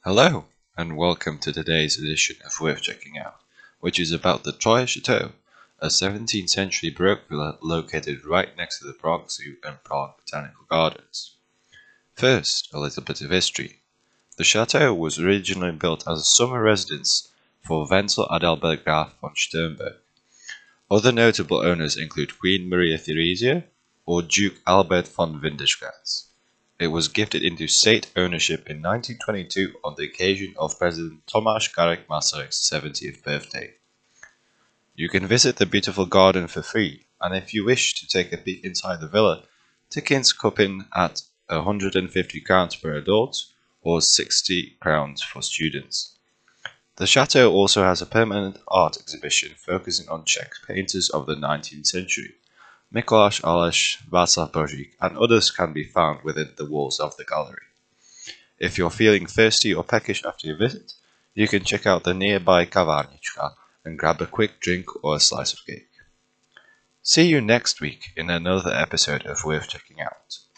Hello, and welcome to today's edition of Worth Checking Out, which is about the Troyes Chateau, a 17th century Baroque villa located right next to the Prague Zoo and Prague Botanical Gardens. First, a little bit of history. The chateau was originally built as a summer residence for Wenzel Adalbert Graf von Sternberg. Other notable owners include Queen Maria Theresia or Duke Albert von Windischgrätz. It was gifted into state ownership in 1922 on the occasion of President Tomáš Garrigue Masaryk's 70th birthday. You can visit the beautiful garden for free, and if you wish to take a peek inside the villa, tickets come in at £150 per adult or £60 for students. The chateau also has a permanent art exhibition focusing on Czech painters of the 19th century. Mikuláš Aleš, Václav Božík, and others can be found within the walls of the gallery. If you're feeling thirsty or peckish after your visit, you can check out the nearby Kavárnička and grab a quick drink or a slice of cake. See you next week in another episode of Worth Checking Out.